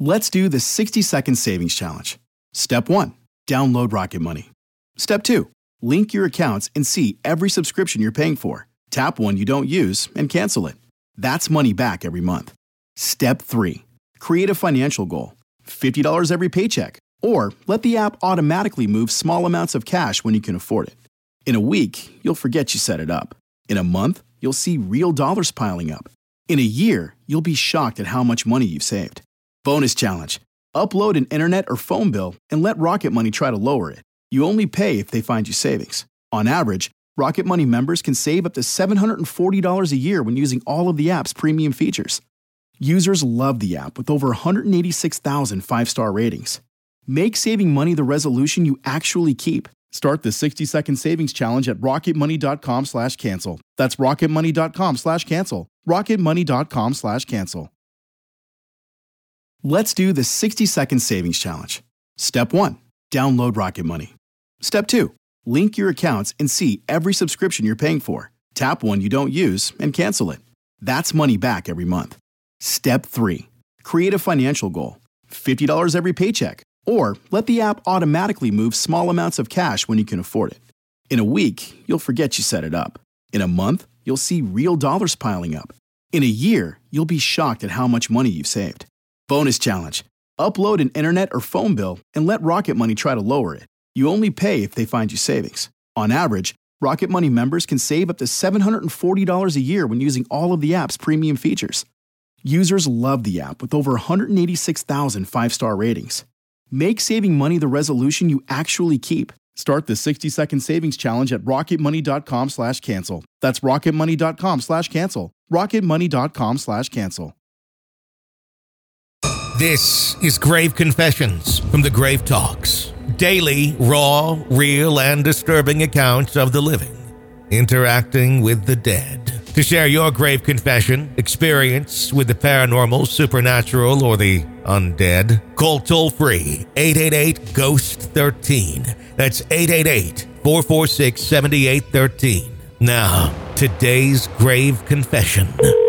Let's do the 60-second savings challenge. Step 1. Download Rocket Money. Step 2. Link your accounts and see every subscription you're paying for. Tap one you don't use and cancel it. That's money back every month. Step 3. Create a financial goal. $50 every paycheck. Or let the app automatically move small amounts of cash when you can afford it. In a week, you'll forget you set it up. In a month, you'll see real dollars piling up. In a year, you'll be shocked at how much money you've saved. Bonus challenge. Upload an internet or phone bill and let Rocket Money try to lower it. You only pay if they find you savings. On average, Rocket Money members can save up to $740 a year when using all of the app's premium features. Users love the app with over 186,000 five-star ratings. Make saving money the resolution you actually keep. Start the 60-second savings challenge at rocketmoney.com/cancel. That's rocketmoney.com/cancel. rocketmoney.com/cancel. Let's do the 60-second savings challenge. Step 1. Download Rocket Money. Step 2. Link your accounts and see every subscription you're paying for. Tap one you don't use and cancel it. That's money back every month. Step 3. Create a financial goal. $50 every paycheck. Or let the app automatically move small amounts of cash when you can afford it. In a week, you'll forget you set it up. In a month, you'll see real dollars piling up. In a year, you'll be shocked at how much money you've saved. Bonus challenge. Upload an internet or phone bill and let Rocket Money try to lower it. You only pay if they find you savings. On average, Rocket Money members can save up to $740 a year when using all of the app's premium features. Users love the app with over 186,000 five-star ratings. Make saving money the resolution you actually keep. Start the 60-second savings challenge at rocketmoney.com/cancel. That's rocketmoney.com/cancel. rocketmoney.com/cancel. This is Grave Confessions from the Grave Talks. Daily, raw, real, and disturbing accounts of the living interacting with the dead. To share your grave confession, experience with the paranormal, supernatural, or the undead, call toll-free 888-GHOST-13. That's 888-446-7813. Now, today's grave confession.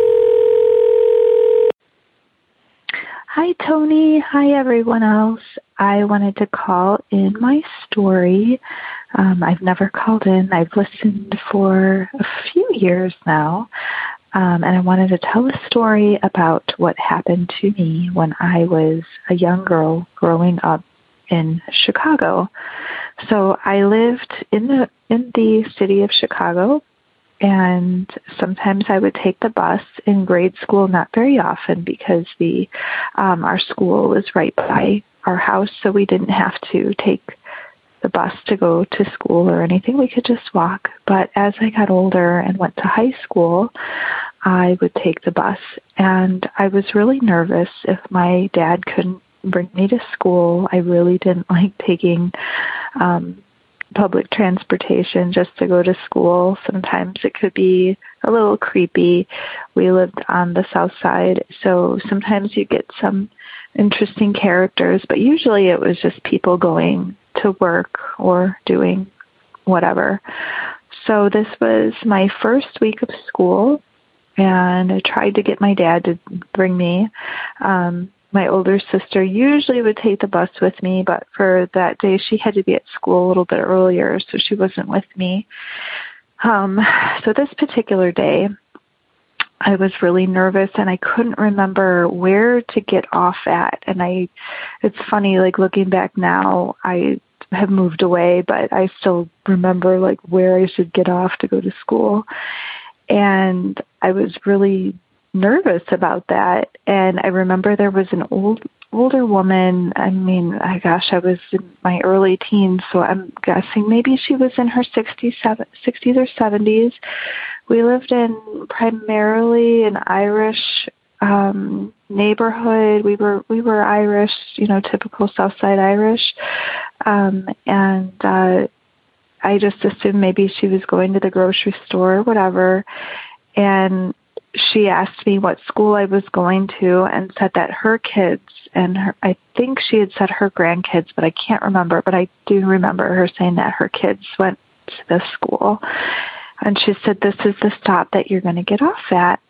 Hi, Tony. Hi, everyone else. I wanted to call in my story. I've never called in. I've listened for a few years now, and I wanted to tell a story about what happened to me when I was a young girl growing up in Chicago. So I lived in the city of Chicago, and sometimes I would take the bus in grade school, not very often because our school was right by our house, so we didn't have to take the bus to go to school or anything. We could just walk. But as I got older and went to high school, I would take the bus. And I was really nervous if my dad couldn't bring me to school. I really didn't like taking public transportation just to go to school. Sometimes it could be a little creepy. We lived on the south side, so sometimes you get some interesting characters, but usually it was just people going to work or doing whatever. So this was my first week of school, and I tried to get my dad to bring me. My older sister usually would take the bus with me, but for that day she had to be at school a little bit earlier, so she wasn't with me. So this particular day, I was really nervous and I couldn't remember where to get off at. And it's funny, like looking back now, I have moved away, but I still remember like where I should get off to go to school. And I was really nervous about that. And I remember there was an older woman. I mean, I was in my early teens, so I'm guessing maybe she was in her 60s or 70s. We lived in primarily an Irish neighborhood. We were Irish, typical South Side Irish, and I just assumed maybe she was going to the grocery store or whatever. And she asked me what school I was going to and said that her kids I think she had said her grandkids, but I can't remember. But I do remember her saying that her kids went to this school. And she said, this is the stop that you're going to get off at.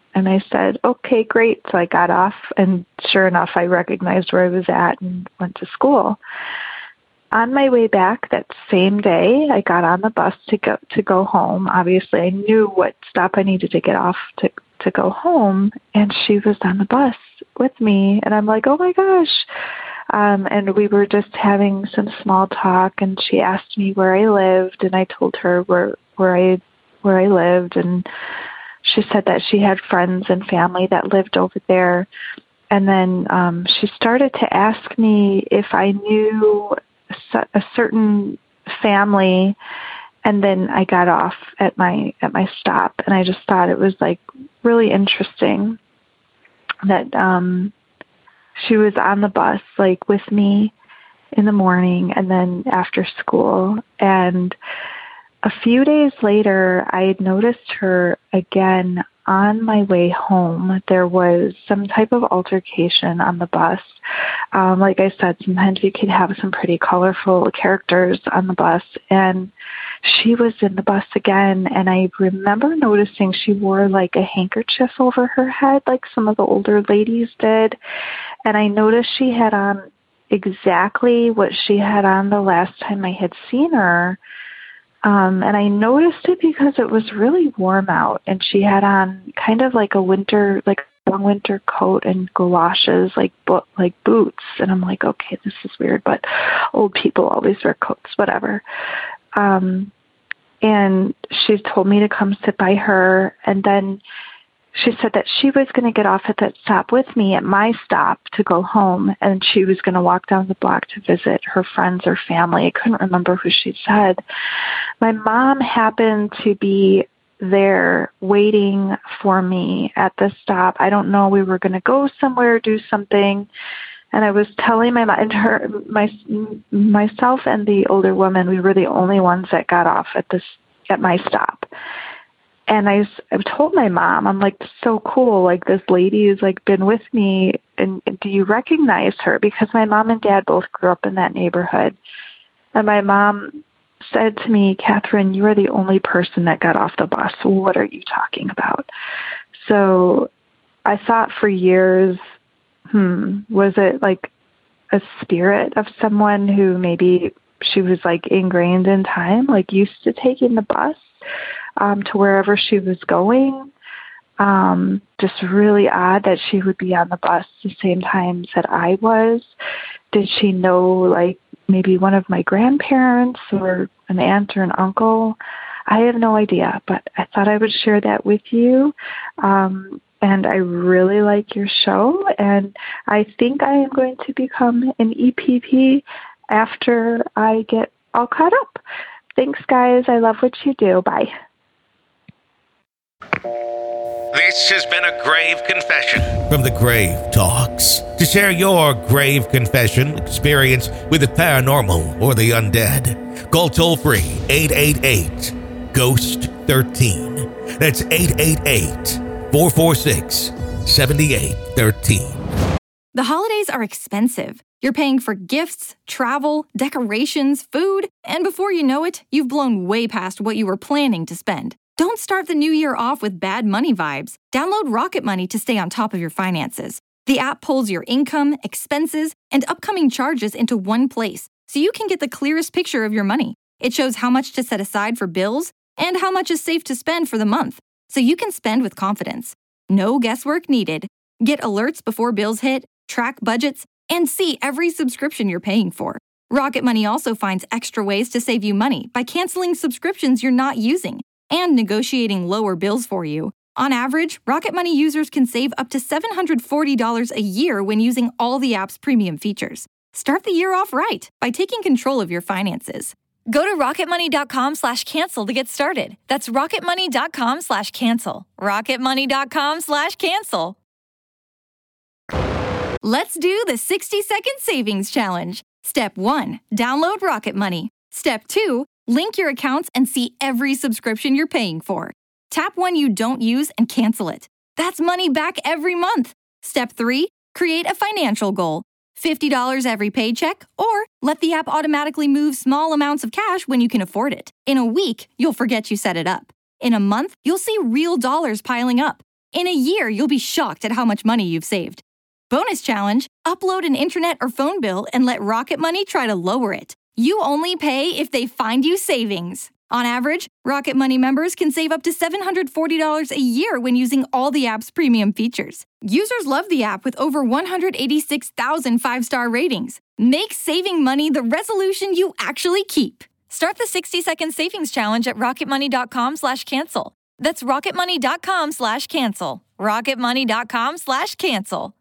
And I said, okay, great. So I got off, and sure enough, I recognized where I was at and went to school. On my way back that same day, I got on the bus to go home. Obviously, I knew what stop I needed to get off to go home, and she was on the bus with me. And I'm like, oh my gosh. And we were just having some small talk, and she asked me where I lived, and I told her where I lived, and she said that she had friends and family that lived over there. And then she started to ask me if I knew a certain family, and then I got off at my stop, and I just thought it was like really interesting that she was on the bus like with me in the morning and then after school. And a few days later, I had noticed her again on my way home. There was some type of altercation on the bus. Like I said, sometimes you could have some pretty colorful characters on the bus, and she was in the bus again. And I remember noticing she wore like a handkerchief over her head, like some of the older ladies did. And I noticed she had on exactly what she had on the last time I had seen her. And I noticed it because it was really warm out, and she had on kind of like a long winter coat and galoshes, like boots. And I'm like, okay, this is weird, but old people always wear coats, whatever. And she told me to come sit by her, and then she said that she was going to get off at that stop with me at my stop to go home, and she was going to walk down the block to visit her friends or family. I couldn't remember who she said. My mom happened to be there waiting for me at the stop. I don't know, we were going to go somewhere, do something, and I was telling my mom and myself and the older woman, we were the only ones that got off at my stop. And I told my mom, I'm like, this is so cool. Like, this lady has like been with me, and do you recognize her? Because my mom and dad both grew up in that neighborhood. And my mom said to me, Catherine, you are the only person that got off the bus. What are you talking about? So I thought for years, was it like a spirit of someone who maybe she was like ingrained in time, like used to taking the bus to wherever she was going? Just really odd that she would be on the bus the same times that I was. Did she know like maybe one of my grandparents or an aunt or an uncle? I have no idea, but I thought I would share that with you. And I really like your show, and I think I am going to become an EPP after I get all caught up. Thanks, guys. I love what you do. Bye. This has been a grave confession from the Grave Talks. To share your grave confession experience with the paranormal or the undead, call toll-free 888-GHOST-13. That's 888-446-7813. The holidays are expensive. You're paying for gifts, travel, decorations, food, and before you know it, you've blown way past what you were planning to spend. Don't start the new year off with bad money vibes. Download Rocket Money to stay on top of your finances. The app pulls your income, expenses, and upcoming charges into one place, so you can get the clearest picture of your money. It shows how much to set aside for bills and how much is safe to spend for the month, so you can spend with confidence. No guesswork needed. Get alerts before bills hit, track budgets, and see every subscription you're paying for. Rocket Money also finds extra ways to save you money by canceling subscriptions you're not using and negotiating lower bills for you. On average, Rocket Money users can save up to $740 a year when using all the app's premium features. Start the year off right by taking control of your finances. Go to rocketmoney.com/cancel to get started. That's rocketmoney.com/cancel. rocketmoney.com/cancel. Let's do the 60-second savings challenge. Step 1, download Rocket Money. Step 2, link your accounts and see every subscription you're paying for. Tap one you don't use and cancel it. That's money back every month. Step 3, create a financial goal. $50 every paycheck, or let the app automatically move small amounts of cash when you can afford it. In a week, you'll forget you set it up. In a month, you'll see real dollars piling up. In a year, you'll be shocked at how much money you've saved. Bonus challenge, upload an internet or phone bill and let Rocket Money try to lower it. You only pay if they find you savings. On average, Rocket Money members can save up to $740 a year when using all the app's premium features. Users love the app with over 186,000 5-star ratings. Make saving money the resolution you actually keep. Start the 60-second savings challenge at rocketmoney.com/cancel. That's rocketmoney.com/cancel. rocketmoney.com/cancel.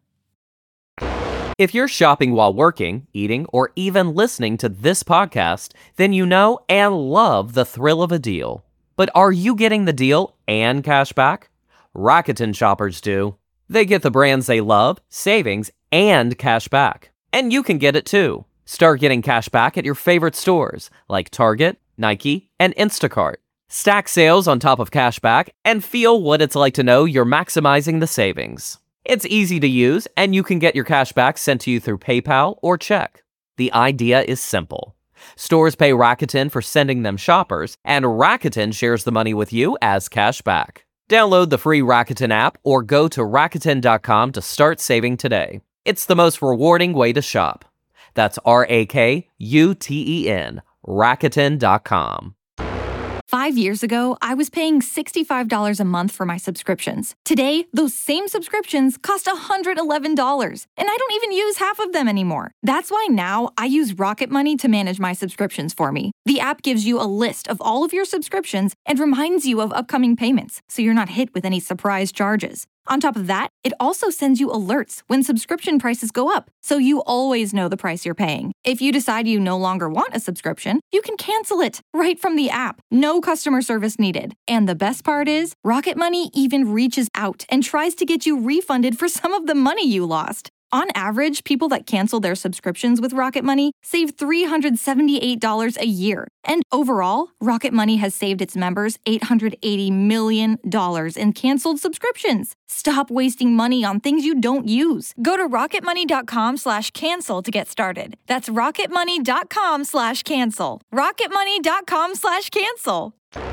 If you're shopping while working, eating, or even listening to this podcast, then you know and love the thrill of a deal. But are you getting the deal and cash back? Rakuten shoppers do. They get the brands they love, savings, and cash back. And you can get it too. Start getting cash back at your favorite stores like Target, Nike, and Instacart. Stack sales on top of cash back and feel what it's like to know you're maximizing the savings. It's easy to use, and you can get your cash back sent to you through PayPal or check. The idea is simple. Stores pay Rakuten for sending them shoppers, and Rakuten shares the money with you as cash back. Download the free Rakuten app or go to Rakuten.com to start saving today. It's the most rewarding way to shop. That's RAKUTEN, Rakuten.com. 5 years ago, I was paying $65 a month for my subscriptions. Today, those same subscriptions cost $111, and I don't even use half of them anymore. That's why now I use Rocket Money to manage my subscriptions for me. The app gives you a list of all of your subscriptions and reminds you of upcoming payments, so you're not hit with any surprise charges. On top of that, it also sends you alerts when subscription prices go up, so you always know the price you're paying. If you decide you no longer want a subscription, you can cancel it right from the app. No customer service needed. And the best part is, Rocket Money even reaches out and tries to get you refunded for some of the money you lost. On average, people that cancel their subscriptions with Rocket Money save $378 a year. And overall, Rocket Money has saved its members $880 million in canceled subscriptions. Stop wasting money on things you don't use. Go to rocketmoney.com/cancel to get started. That's rocketmoney.com/cancel. rocketmoney.com/cancel.